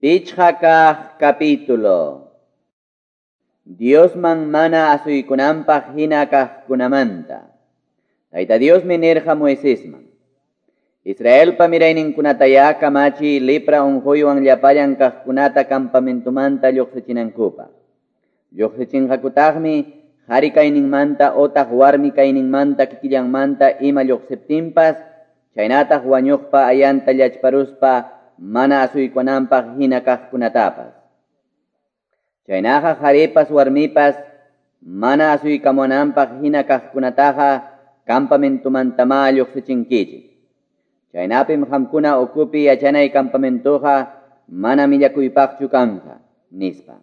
Pichhakaj capítulo. Dios man mana asuykunampaj hina kajkunamanta. Tayta Dios minerja Moisesman. Israel pamirayninkunataya kamachi lepra unjuywan llapayan kajkunata campamentumanta lluqsichinankupa. Lluqsichinqakutajmi hari kayninmanta otaq warmi kayninmanta kikillanmanta ima lluqsiptinpas chaynataq wañuqpa ayanta llachparuspa mana asuykunampaq hina kajkunatapas. Chaynaqa haripas warmipas mana asuykamunampaq hina kajkunataqa campamentumantama lluqsichinkichik. Chaynapim qamkuna ukupi yachanay campamentuqa mana millakuypaqchu kanqa, nispa.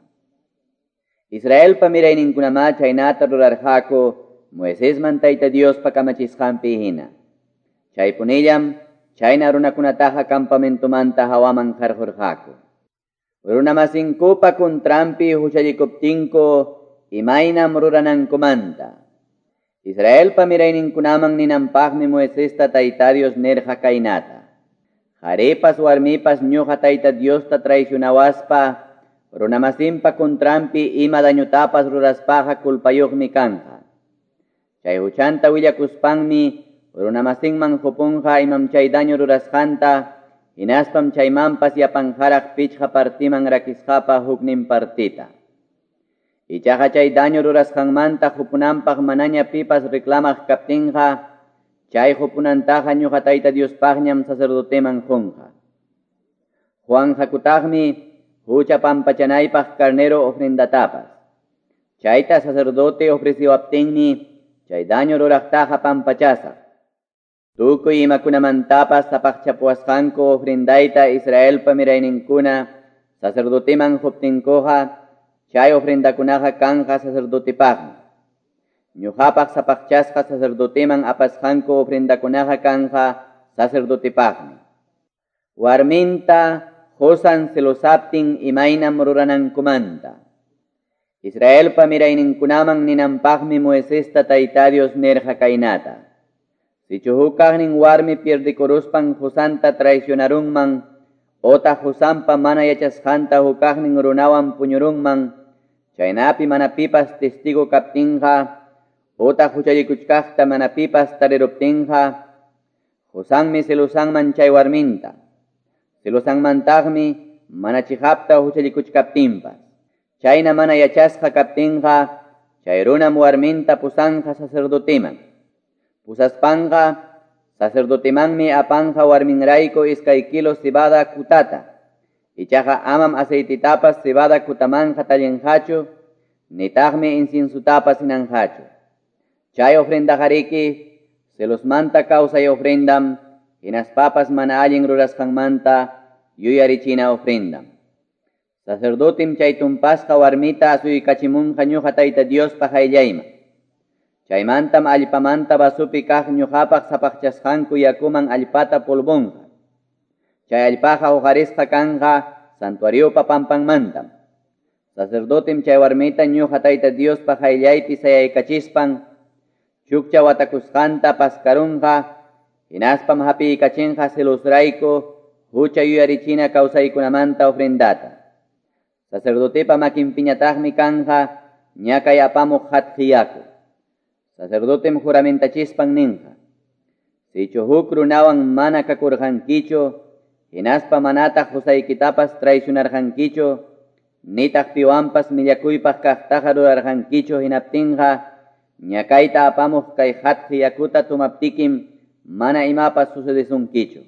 Israel pamirayninkunama chaynata rurarqaku Moisesman Tayta Diospa kamachisqanpi hina. Chaypunillam chayna runakunataqa campamentumanta hawaman qarqurqaku. Runamasinkupa kuntrampi huchallikuptinku imaynam ruranankumanta. Israel pamirayninkunaman ninampaqmi Moisesta Tayta Dios nerja kaynata. Haripas warmipas ñuqa Tayta Diosta traicionawaspa runamasinpa kuntrampi ima dañutapas ruraspaqa kulpayuqmi kanqa. Chay huchanta willakuspanmi runamasinman hupunqa imam chay daño rurasqanta hinaspam chaymanpas yapanjaraq pichqa partiman rakisqapa huknin partita. Ichaqa chay daño rurasqanmanta hupunanpaq manaña pipas reclamaq kaptinqa chay hupunantaqa ñuqa Tayta Diospaqñam sacerdoteman qunqa. Juan hakutaqmi hucha pampachanaypaq carnero ofrendatapas. Chayta sacerdote ofreciwaptinmi chay daño ruraqtaqa pampachasaq. Tukuy imakunamantapas sapaqchapuasqanku ofrendayta Israel pamirayninkuna sacerdoteman huptinkuqa chay ofrendakunaqa kanqa sacerdotepaqmi. Ñuqapaq sapaqchasqa sacerdoteman apasqanku ofrendakunaqa kanqa sacerdotepaqmi. Warminta Josan selosaptin imaynam ruranankumanta. Israel pamirayninkunaman ninampaqmi Moisesta Tayta Dios nerja kaynata. Sichuhukaqnin warmi pierdikuruspan Josanta traicionarunman, ota Josanpa mana yachasqanta hukaqnin runawan puñurunman, chaynapi manapipas testigo kaptinqa, ota huchallikuchkaqta manapipas tariruptinqa, Josanmi selusanman chay warminta. Selusanmantaqmi mana chihapta huchallikuchkaptinpas. Chayna mana yachasqa kaptinqa, chay runam warminta pusanqa sacerdoteman. Pusaspanqa sacerdotemanmi apanqa warminrayku iskay kilo cebada kutata. Ichaqa amam aceititapas cebada kutamanqa tallinqachu, nitaqmi inciensutapas hinanqachu. Chay ofrendajariki selosmanta kawsay ofrendam, hinaspapas mana allin rurasqanmanta yuyarichina ofrendam. Sacerdotem chay tumpasqa warmita asuykachimunqa ñuqa Tayta Diospa hayllayman. Chaymantam allpamanta basupi kaq ñuqapaq sapaqchasqanku yakuman allpata polvonqa. Chay allpaqa huqarisqa kanqa santuariopa pampanmantam. Sacerdotem chay warmita ñuqa Tayta Diospa hayllaypi sayaykachispan chukcha watakusqanta paskarunqa, hinaspam hapiykachinqa celosrayku hucha yuyarichina kawsaykunamanta ofrendata. Sacerdotepa makinpiñataqmi kanqa ñakay apamuq hatqiyaku. Sacerdotem juramentachispan ninqa. Sichu huk runawan mana kakurqankichu, hinaspa manataq husaykitapas traicionarqankichu, nitaq piwanpas millakuypaq kaqtaqa rurarqankichu hinaptinqa, ñakayta apamuq kay hatqiyakuta tumaptikim mana imapas sucedisunkichu.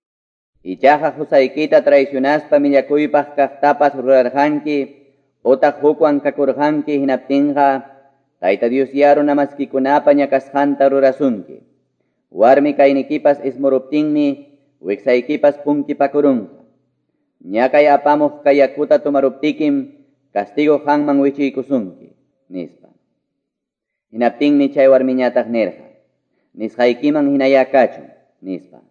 Ichaqa husaykita traicionaspa millakuypaq kaqtapas rurarqanki, otaq hukwan kakurqanki hinaptinqa, Tayta Dios ya runamaskikunapa ñakasqanta rurasunki. Warmi kaynikipas ismuruptinmi wiksaykipas punkipakurunqa. Ñakay apamuq kayakuta tumaruptikim castigo hanman wichiykusunki, nispa. Hinaptinmi chay warmiñataq nerqa. Nisqaykiman hinayakachun, nispa.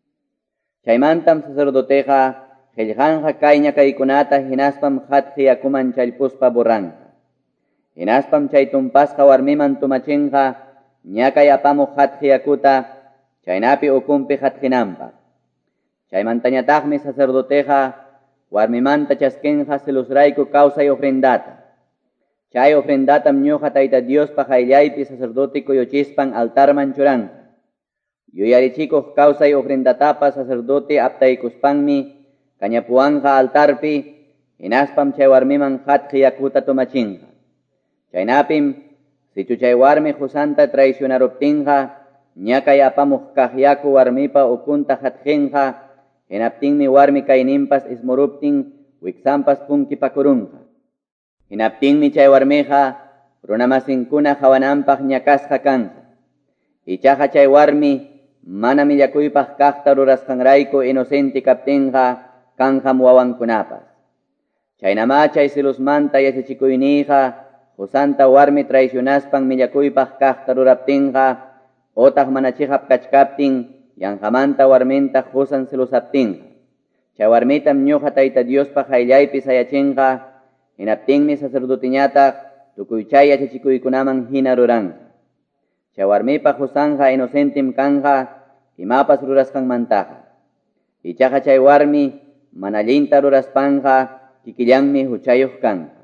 Chaymantam sacerdoteqa qillqanqa kay ñakaykunata hinaspam hatqiyakuman challpuspa borranqa. Hinaspam chay tumpasqa warmiman tumachinqa ñakay apamuq hatqiyakuta chaynapi ukumpi hatqinanpaq. Chaymantañataqmi sacerdoteqa warmimanta chasquenja celusraico causa y ofrendata. Chay ofrendatam ñuqa tayta Dios pajaylaypi sacerdote coyochispan altarman churanqa. Yuyarichikuq causa y ofrendatapa sacerdote aptaykuspanmi kañapuanja altarpi hinaspam chay warmiman hatqi yakuta tomachinqa. Chaynapim sichu chay warmi husanta traicionaruptinqa ñakay apamuq kaq yaku warmipa ukunta hatqinqa hinaptinmi warmi kayninpas ismuruptin wiksanpas punkipakurunqa. Hinaptinmi chay warmiqa runamasinkuna hawananpaq ñakasqa kanqa. Ichaqa chay warmi mana millakuypaq kaqta rurasqanrayku inocente kaptinqa kanqam wawankunapas. Chaynama chay celusmanta yachachikuyniyqa husanta warmi traicionaspan millakuypaq kaqta ruraptinqa otaq mana chihap kachkaptin yanqamanta warminta husan celusaptinqa. Chay warmitam ñuqa tayta Diospaq hayllaypi sayachinqa hinaptinmi sacerdotiñataq tukuy chay yachachikuykunaman hina ruranqa. Chay warmipa husanja inocentim kanja imapas rurasqanmantaqa. Ichaqa chay warmi mana allinta ruraspanja kikillanmi huchayuq kanqa.